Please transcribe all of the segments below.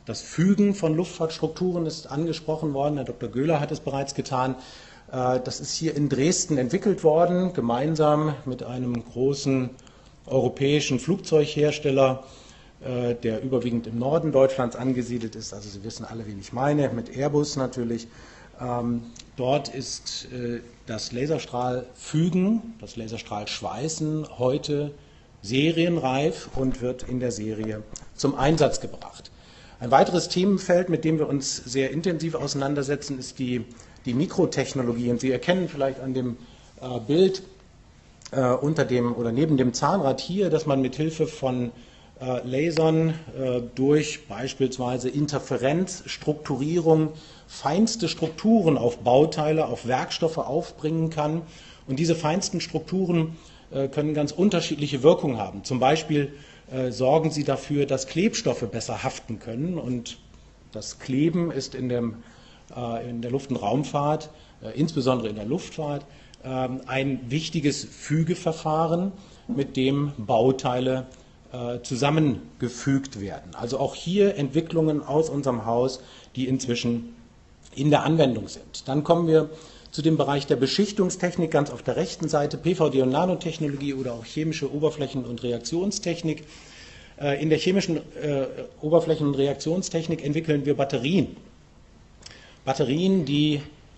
Das Fügen von Luftfahrtstrukturen ist angesprochen worden. Herr Dr. Göhler hat es bereits getan. Das ist hier in Dresden entwickelt worden, gemeinsam mit einem großen europäischen Flugzeughersteller, der überwiegend im Norden Deutschlands angesiedelt ist. Also Sie wissen alle, wen ich meine, mit Airbus natürlich. Dort ist das Laserstrahlfügen, das Laserstrahlschweißen heute serienreif und wird in der Serie zum Einsatz gebracht. Ein weiteres Themenfeld, mit dem wir uns sehr intensiv auseinandersetzen, ist die Mikrotechnologie. Und Sie erkennen vielleicht an dem Bild unter dem oder neben dem Zahnrad hier, dass man mit Hilfe von Lasern durch beispielsweise Interferenz, Strukturierung, feinste Strukturen auf Bauteile, auf Werkstoffe aufbringen kann. Und diese feinsten Strukturen können ganz unterschiedliche Wirkungen haben. Zum Beispiel sorgen sie dafür, dass Klebstoffe besser haften können. Und das Kleben ist in der Luft- und Raumfahrt, insbesondere in der Luftfahrt, ein wichtiges Fügeverfahren, mit dem Bauteile zusammengefügt werden. Also auch hier Entwicklungen aus unserem Haus, die inzwischen in der Anwendung sind. Dann kommen wir zu dem Bereich der Beschichtungstechnik, ganz auf der rechten Seite, PVD- und Nanotechnologie oder auch chemische Oberflächen- und Reaktionstechnik. In der chemischen Oberflächen- und Reaktionstechnik entwickeln wir Batterien. Batterien, die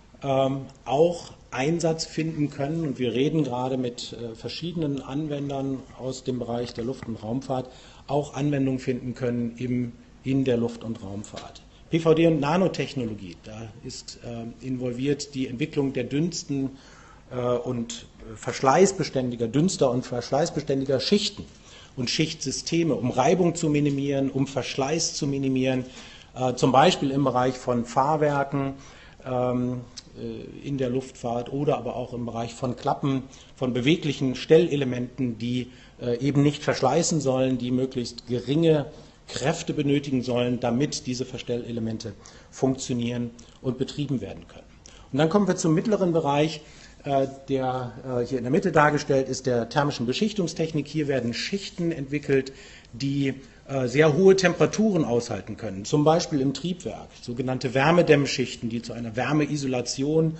auch Einsatz finden können, und wir reden gerade mit verschiedenen Anwendern aus dem Bereich der Luft- und Raumfahrt, auch Anwendung finden können in der Luft- und Raumfahrt. PVD- und Nanotechnologie, da ist involviert die Entwicklung der dünnsten und dünster und verschleißbeständiger Schichten und Schichtsysteme, um Reibung zu minimieren, um Verschleiß zu minimieren, zum Beispiel im Bereich von Fahrwerken in der Luftfahrt oder aber auch im Bereich von Klappen, von beweglichen Stellelementen, die eben nicht verschleißen sollen, die möglichst geringe Kräfte benötigen sollen, damit diese Verstellelemente funktionieren und betrieben werden können. Und dann kommen wir zum mittleren Bereich, der hier in der Mitte dargestellt ist, der thermischen Beschichtungstechnik. Hier werden Schichten entwickelt, die sehr hohe Temperaturen aushalten können, zum Beispiel im Triebwerk, sogenannte Wärmedämmschichten, die zu einer Wärmeisolation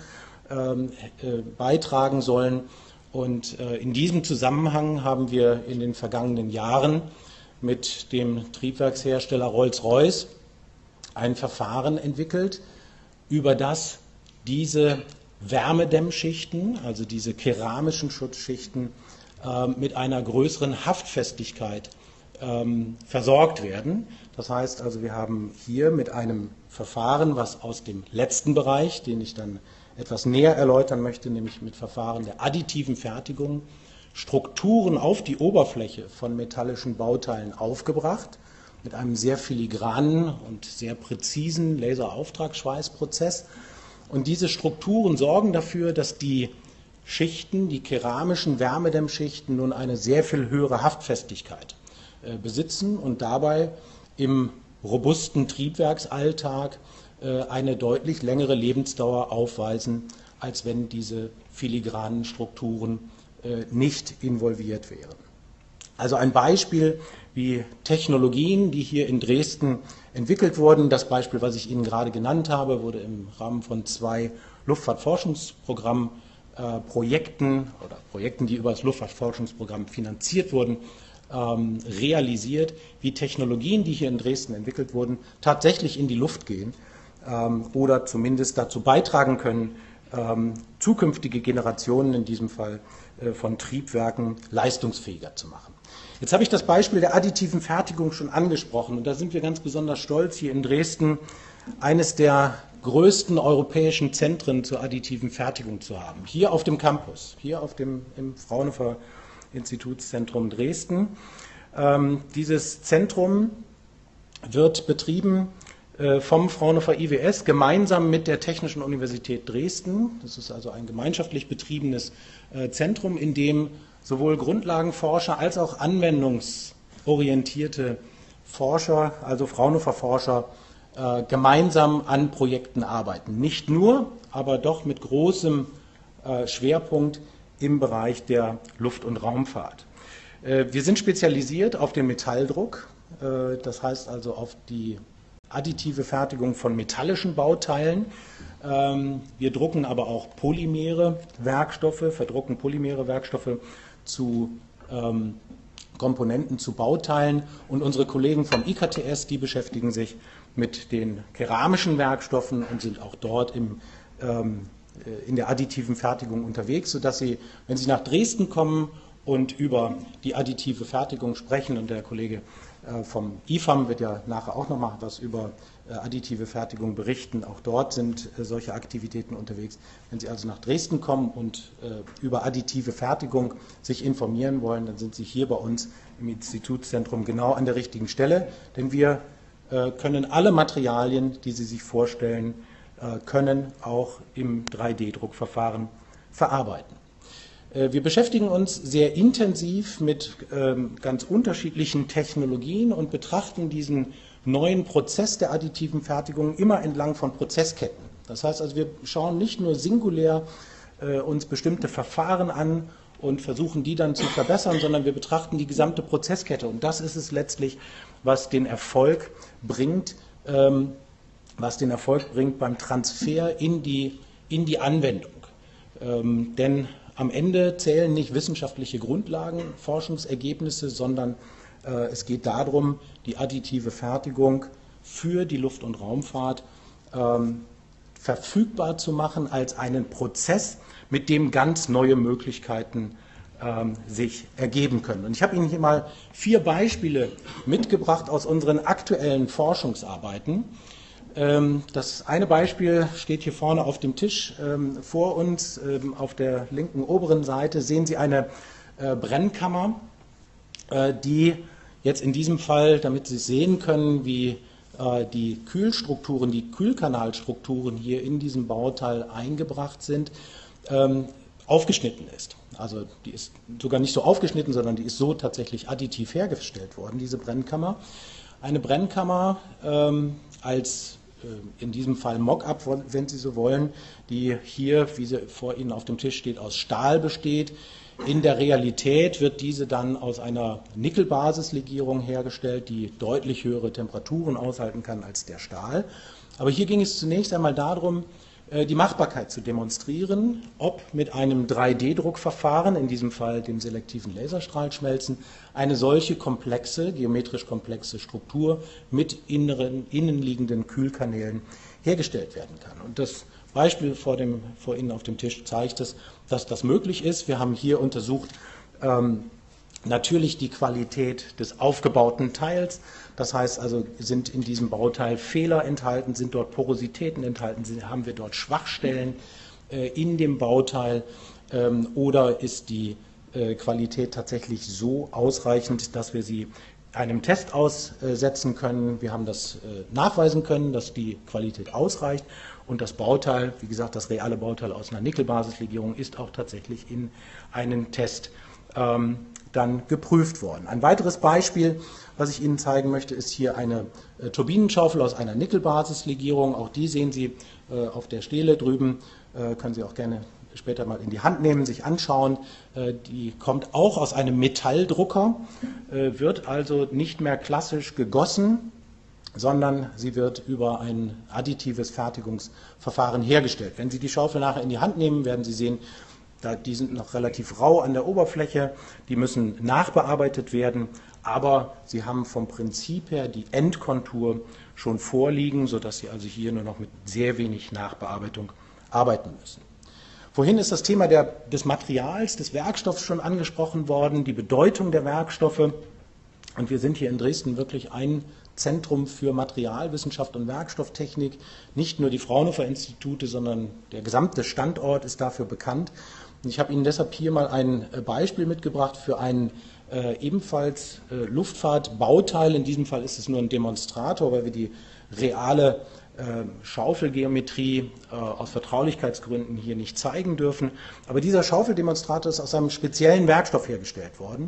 beitragen sollen. Und in diesem Zusammenhang haben wir in den vergangenen Jahren mit dem Triebwerkshersteller Rolls-Royce ein Verfahren entwickelt, über das diese Wärmedämmschichten, also diese keramischen Schutzschichten, mit einer größeren Haftfestigkeit versorgt werden. Das heißt also, wir haben hier mit einem Verfahren, was aus dem letzten Bereich, den ich dann etwas näher erläutern möchte, nämlich mit Verfahren der additiven Fertigung, Strukturen auf die Oberfläche von metallischen Bauteilen aufgebracht, mit einem sehr filigranen und sehr präzisen Laserauftragsschweißprozess. Und diese Strukturen sorgen dafür, dass die Schichten, die keramischen Wärmedämmschichten, nun eine sehr viel höhere Haftfestigkeit besitzen und dabei im robusten Triebwerksalltag eine deutlich längere Lebensdauer aufweisen, als wenn diese filigranen Strukturen nicht involviert wären. Also ein Beispiel, wie Technologien, die hier in Dresden entwickelt wurden. Das Beispiel, was ich Ihnen gerade genannt habe, wurde im Rahmen von 2 Luftfahrtforschungsprogrammprojekten oder Projekten, die über das Luftfahrtforschungsprogramm finanziert wurden, realisiert, wie Technologien, die hier in Dresden entwickelt wurden, tatsächlich in die Luft gehen oder zumindest dazu beitragen können, zukünftige Generationen, in diesem Fall von Triebwerken, leistungsfähiger zu machen. Jetzt habe ich das Beispiel der additiven Fertigung schon angesprochen und da sind wir ganz besonders stolz, hier in Dresden eines der größten europäischen Zentren zur additiven Fertigung zu haben. Hier auf dem Campus, im Fraunhofer Institutszentrum Dresden. Dieses Zentrum wird betrieben vom Fraunhofer IWS gemeinsam mit der Technischen Universität Dresden. Das ist also ein gemeinschaftlich betriebenes Zentrum, in dem sowohl Grundlagenforscher als auch anwendungsorientierte Forscher, also Fraunhofer Forscher, gemeinsam an Projekten arbeiten. Nicht nur, aber doch mit großem Schwerpunkt im Bereich der Luft- und Raumfahrt. Wir sind spezialisiert auf den Metalldruck, das heißt also auf die additive Fertigung von metallischen Bauteilen. Wir drucken aber auch polymere Werkstoffe, verdrucken polymere Werkstoffe zu Komponenten, zu Bauteilen. Und unsere Kollegen vom IKTS, die beschäftigen sich mit den keramischen Werkstoffen und sind auch dort in der additiven Fertigung unterwegs, sodass Sie, wenn Sie nach Dresden kommen und über die additive Fertigung sprechen, und der Kollege vom IFAM wird ja nachher auch noch mal was über additive Fertigung berichten, auch dort sind solche Aktivitäten unterwegs. Wenn Sie also nach Dresden kommen und über additive Fertigung sich informieren wollen, dann sind Sie hier bei uns im Institutszentrum genau an der richtigen Stelle, denn wir können alle Materialien, die Sie sich vorstellen, können auch im 3D-Druckverfahren verarbeiten. Wir beschäftigen uns sehr intensiv mit ganz unterschiedlichen Technologien und betrachten diesen neuen Prozess der additiven Fertigung immer entlang von Prozessketten. Das heißt also, wir schauen nicht nur singulär uns bestimmte Verfahren an und versuchen, die dann zu verbessern, sondern wir betrachten die gesamte Prozesskette. Und das ist es letztlich, was den Erfolg bringt, beim Transfer in die Anwendung. Denn am Ende zählen nicht wissenschaftliche Grundlagen, Forschungsergebnisse, sondern es geht darum, die additive Fertigung für die Luft- und Raumfahrt verfügbar zu machen als einen Prozess, mit dem ganz neue Möglichkeiten sich ergeben können. Und ich habe Ihnen hier mal 4 Beispiele mitgebracht aus unseren aktuellen Forschungsarbeiten. Das eine Beispiel steht hier vorne auf dem Tisch vor uns. Auf der linken oberen Seite sehen Sie eine Brennkammer, die jetzt in diesem Fall, damit Sie sehen können, wie die Kühlstrukturen, die Kühlkanalstrukturen hier in diesem Bauteil eingebracht sind, aufgeschnitten ist. Also die ist sogar nicht so aufgeschnitten, sondern die ist so tatsächlich additiv hergestellt worden, diese Brennkammer. Eine Brennkammer als in diesem Fall Mock-up, wenn Sie so wollen, die hier, wie sie vor Ihnen auf dem Tisch steht, aus Stahl besteht. In der Realität wird diese dann aus einer Nickelbasislegierung hergestellt, die deutlich höhere Temperaturen aushalten kann als der Stahl. Aber hier ging es zunächst einmal darum, die Machbarkeit zu demonstrieren, ob mit einem 3D-Druckverfahren, in diesem Fall dem selektiven Laserstrahlschmelzen, eine solche komplexe, geometrisch komplexe Struktur mit innenliegenden Kühlkanälen hergestellt werden kann. Und das Beispiel vor Ihnen auf dem Tisch zeigt es, dass das möglich ist. Wir haben hier untersucht natürlich die Qualität des aufgebauten Teils. Das heißt also, sind in diesem Bauteil Fehler enthalten, sind dort Porositäten enthalten, haben wir dort Schwachstellen in dem Bauteil oder ist die Qualität tatsächlich so ausreichend, dass wir sie einem Test aussetzen können. Wir haben das nachweisen können, dass die Qualität ausreicht und das Bauteil, wie gesagt, das reale Bauteil aus einer Nickelbasislegierung ist auch tatsächlich in einen Test dann geprüft worden. Ein weiteres Beispiel, was ich Ihnen zeigen möchte, ist hier eine Turbinenschaufel aus einer Nickelbasislegierung. Auch die sehen Sie auf der Stele drüben, können Sie auch gerne später mal in die Hand nehmen, sich anschauen. Die kommt auch aus einem Metalldrucker, wird also nicht mehr klassisch gegossen, sondern sie wird über ein additives Fertigungsverfahren hergestellt. Wenn Sie die Schaufel nachher in die Hand nehmen, werden Sie sehen, die sind noch relativ rau an der Oberfläche, die müssen nachbearbeitet werden, aber sie haben vom Prinzip her die Endkontur schon vorliegen, sodass Sie also hier nur noch mit sehr wenig Nachbearbeitung arbeiten müssen. Vorhin ist das Thema des Materials, des Werkstoffs schon angesprochen worden, die Bedeutung der Werkstoffe. Und wir sind hier in Dresden wirklich ein Zentrum für Materialwissenschaft und Werkstofftechnik. Nicht nur die Fraunhofer-Institute, sondern der gesamte Standort ist dafür bekannt. Und ich habe Ihnen deshalb hier mal ein Beispiel mitgebracht für ein ebenfalls Luftfahrtbauteil. In diesem Fall ist es nur ein Demonstrator, weil wir die reale Schaufelgeometrie aus Vertraulichkeitsgründen hier nicht zeigen dürfen. Aber dieser Schaufeldemonstrator ist aus einem speziellen Werkstoff hergestellt worden,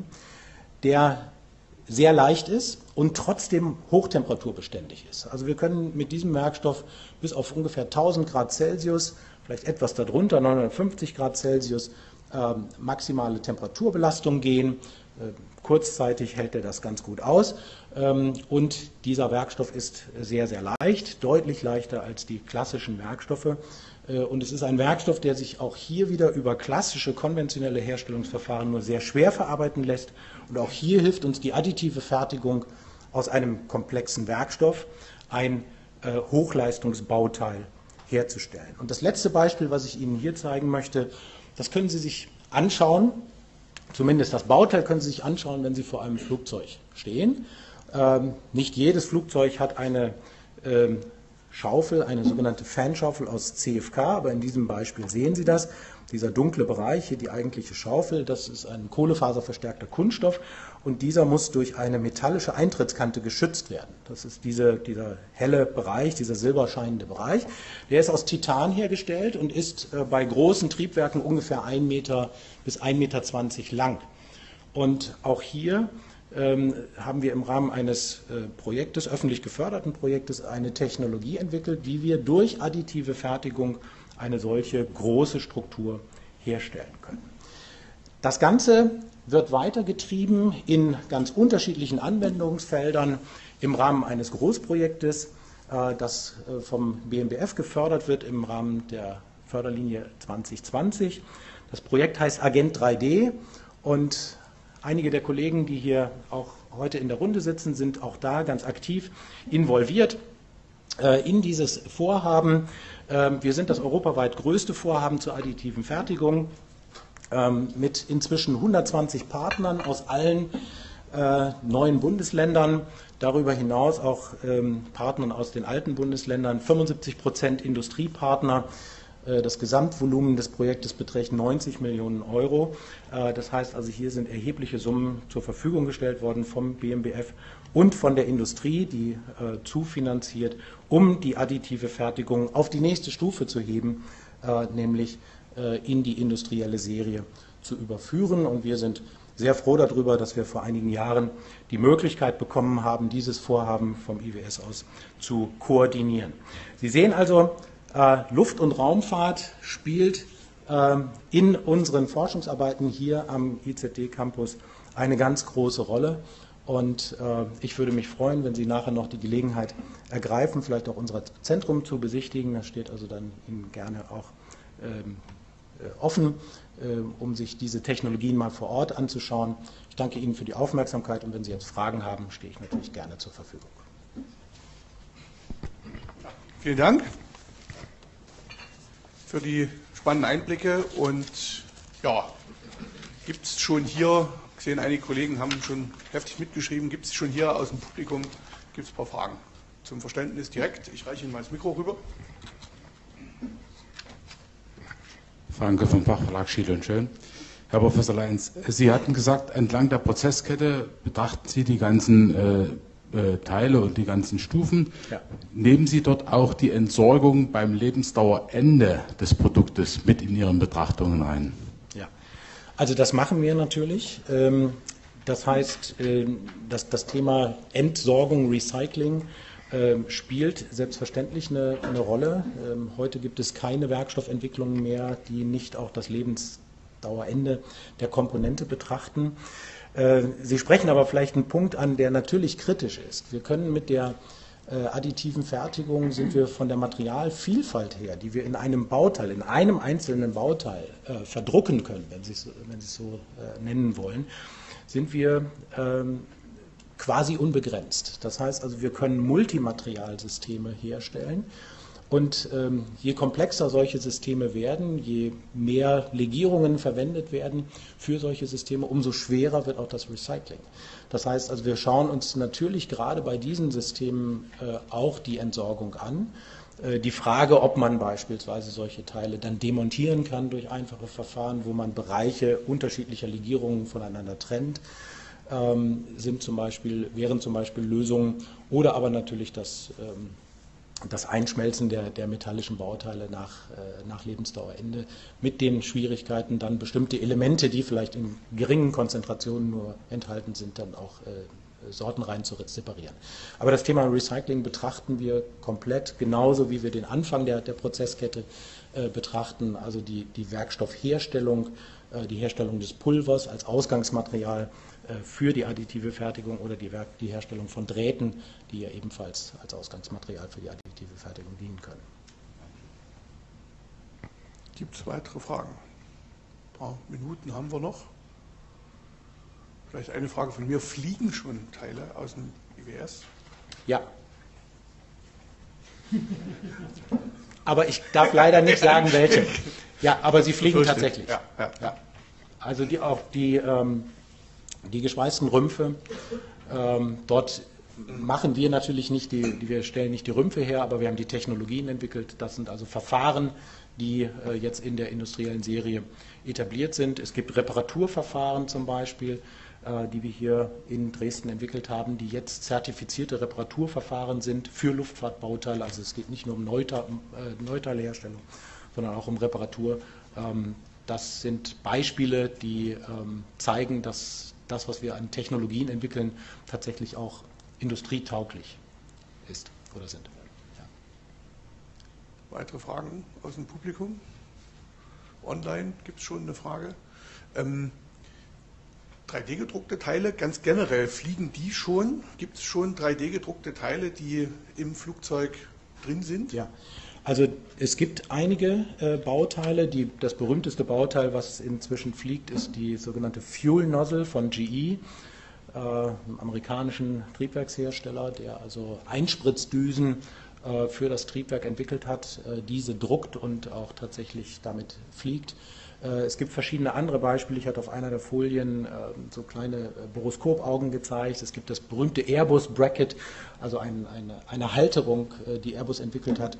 der sehr leicht ist und trotzdem hochtemperaturbeständig ist. Also wir können mit diesem Werkstoff bis auf ungefähr 1000 Grad Celsius, vielleicht etwas darunter, 950 Grad Celsius, maximale Temperaturbelastung gehen. kurzzeitig hält er das ganz gut aus. Und dieser Werkstoff ist sehr, sehr leicht, deutlich leichter als die klassischen Werkstoffe. Und es ist ein Werkstoff, der sich auch hier wieder über klassische, konventionelle Herstellungsverfahren nur sehr schwer verarbeiten lässt. Und auch hier hilft uns die additive Fertigung aus einem komplexen Werkstoff, ein Hochleistungsbauteil herzustellen. Und das letzte Beispiel, was ich Ihnen hier zeigen möchte, das können Sie sich anschauen. Zumindest das Bauteil können Sie sich anschauen, wenn Sie vor einem Flugzeug stehen. Nicht jedes Flugzeug hat eine Schaufel, eine sogenannte Fanschaufel aus CFK, aber in diesem Beispiel sehen Sie das. Dieser dunkle Bereich, hier die eigentliche Schaufel, das ist ein kohlefaserverstärkter Kunststoff und dieser muss durch eine metallische Eintrittskante geschützt werden. Das ist dieser helle Bereich, dieser silberscheinende Bereich. Der ist aus Titan hergestellt und ist bei großen Triebwerken ungefähr 1 Meter bis 1,20 Meter lang. Und auch hier haben wir im Rahmen eines Projektes, öffentlich geförderten Projektes, eine Technologie entwickelt, wie wir durch additive Fertigung eine solche große Struktur herstellen können. Das Ganze wird weitergetrieben in ganz unterschiedlichen Anwendungsfeldern im Rahmen eines Großprojektes, das vom BMBF gefördert wird im Rahmen der Förderlinie 2020. Das Projekt heißt Agent 3D und einige der Kollegen, die hier auch heute in der Runde sitzen, sind auch da ganz aktiv involviert in dieses Vorhaben. Wir sind das europaweit größte Vorhaben zur additiven Fertigung mit inzwischen 120 Partnern aus allen 9 Bundesländern, darüber hinaus auch Partnern aus den alten Bundesländern, 75% Industriepartner. Das Gesamtvolumen des Projektes beträgt 90 Millionen Euro. Das heißt also, hier sind erhebliche Summen zur Verfügung gestellt worden vom BMBF und von der Industrie, die zufinanziert, um die additive Fertigung auf die nächste Stufe zu heben, nämlich in die industrielle Serie zu überführen. Und wir sind sehr froh darüber, dass wir vor einigen Jahren die Möglichkeit bekommen haben, dieses Vorhaben vom IWS aus zu koordinieren. Sie sehen also, Luft- und Raumfahrt spielt in unseren Forschungsarbeiten hier am IZD-Campus eine ganz große Rolle. Und ich würde mich freuen, wenn Sie nachher noch die Gelegenheit ergreifen, vielleicht auch unser Zentrum zu besichtigen. Das steht also dann Ihnen gerne auch offen, um sich diese Technologien mal vor Ort anzuschauen. Ich danke Ihnen für die Aufmerksamkeit und wenn Sie jetzt Fragen haben, stehe ich natürlich gerne zur Verfügung. Vielen Dank für die spannenden Einblicke und ja, gibt es schon hier, ich sehe, einige Kollegen haben schon heftig mitgeschrieben, gibt es schon hier aus dem Publikum, gibt es ein paar Fragen zum Verständnis direkt. Ich reiche Ihnen mal das Mikro rüber. Franke vom Fachverlag Schiele und Schön. Herr Professor Leins, Sie hatten gesagt, entlang der Prozesskette betrachten Sie die ganzen Teile und die ganzen Stufen. Ja. Nehmen Sie dort auch die Entsorgung beim Lebensdauerende des Produktes mit in Ihren Betrachtungen ein? Ja, also das machen wir natürlich. Das heißt, das Thema Entsorgung, Recycling spielt selbstverständlich eine Rolle. Heute gibt es keine Werkstoffentwicklungen mehr, die nicht auch das Lebensdauerende der Komponente betrachten. Sie sprechen aber vielleicht einen Punkt an, der natürlich kritisch ist. Wir können mit der additiven Fertigung, sind wir von der Materialvielfalt her, die wir in einem Bauteil, in einem einzelnen Bauteil verdrucken können, wenn Sie es so nennen wollen, sind wir quasi unbegrenzt. Das heißt also, wir können Multimaterialsysteme herstellen. Und je komplexer solche Systeme werden, je mehr Legierungen verwendet werden für solche Systeme, umso schwerer wird auch das Recycling. Das heißt also, wir schauen uns natürlich gerade bei diesen Systemen auch die Entsorgung an. Die Frage, ob man beispielsweise solche Teile dann demontieren kann durch einfache Verfahren, wo man Bereiche unterschiedlicher Legierungen voneinander trennt, wären zum Beispiel Lösungen, oder aber natürlich das Einschmelzen der metallischen Bauteile nach Lebensdauerende mit den Schwierigkeiten, dann bestimmte Elemente, die vielleicht in geringen Konzentrationen nur enthalten sind, dann auch sortenrein zu separieren. Aber das Thema Recycling betrachten wir komplett, genauso wie wir den Anfang der Prozesskette betrachten, also die Werkstoffherstellung, die Herstellung des Pulvers als Ausgangsmaterial für die additive Fertigung oder die Herstellung von Drähten, die ja ebenfalls als Ausgangsmaterial für die additive Fertigung dienen können. Gibt es weitere Fragen? Ein paar Minuten haben wir noch. Vielleicht eine Frage von mir. Fliegen schon Teile aus dem IWS? Ja. Aber ich darf leider nicht sagen, welche. Ja, aber sie fliegen tatsächlich. Ja. Also die geschweißten Rümpfe, dort machen wir natürlich nicht wir stellen nicht die Rümpfe her, aber wir haben die Technologien entwickelt. Das sind also Verfahren, die jetzt in der industriellen Serie etabliert sind. Es gibt Reparaturverfahren zum Beispiel, die wir hier in Dresden entwickelt haben, die jetzt zertifizierte Reparaturverfahren sind für Luftfahrtbauteile. Also es geht nicht nur um Neuteileherstellung, sondern auch um Reparatur. Das sind Beispiele, die zeigen, dass das, was wir an Technologien entwickeln, tatsächlich auch industrietauglich ist oder sind. Ja. Weitere Fragen aus dem Publikum? Online gibt es schon eine Frage. 3D-gedruckte Teile, ganz generell, fliegen die schon? Gibt es schon 3D-gedruckte Teile, die im Flugzeug drin sind? Ja, also es gibt einige Bauteile. Das berühmteste Bauteil, was inzwischen fliegt, ist die sogenannte Fuel Nozzle von GE, einem amerikanischen Triebwerkshersteller, der also Einspritzdüsen für das Triebwerk entwickelt hat, diese druckt und auch tatsächlich damit fliegt. Es gibt verschiedene andere Beispiele. Ich hatte auf einer der Folien so kleine Boruskopaugen gezeigt. Es gibt das berühmte Airbus Bracket, also eine Halterung, die Airbus entwickelt hat,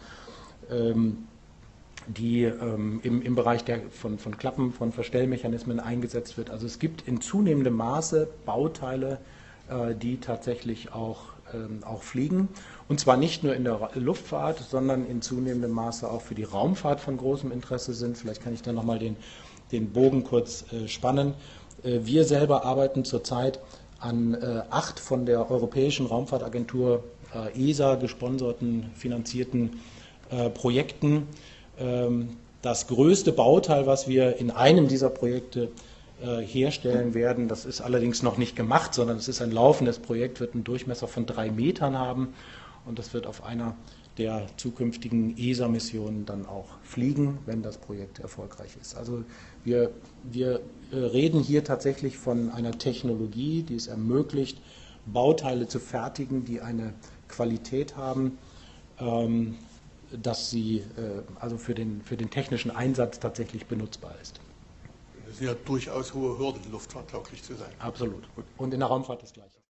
die im Bereich von Klappen, von Verstellmechanismen eingesetzt wird. Also es gibt in zunehmendem Maße Bauteile, die tatsächlich auch fliegen. Und zwar nicht nur in der Luftfahrt, sondern in zunehmendem Maße auch für die Raumfahrt von großem Interesse sind. Vielleicht kann ich da nochmal den Bogen kurz spannen. Wir selber arbeiten zurzeit an 8 von der Europäischen Raumfahrtagentur ESA gesponserten, finanzierten Projekten. Das größte Bauteil, was wir in einem dieser Projekte herstellen werden, das ist allerdings noch nicht gemacht, sondern es ist ein laufendes Projekt, wird einen Durchmesser von 3 Metern haben und das wird auf einer der zukünftigen ESA-Missionen dann auch fliegen, wenn das Projekt erfolgreich ist. Also wir reden hier tatsächlich von einer Technologie, die es ermöglicht, Bauteile zu fertigen, die eine Qualität haben, dass sie also für den technischen Einsatz tatsächlich benutzbar ist. Das sind ja durchaus hohe Hürden, luftfahrttauglich zu sein. Absolut. Und in der Raumfahrt das Gleiche.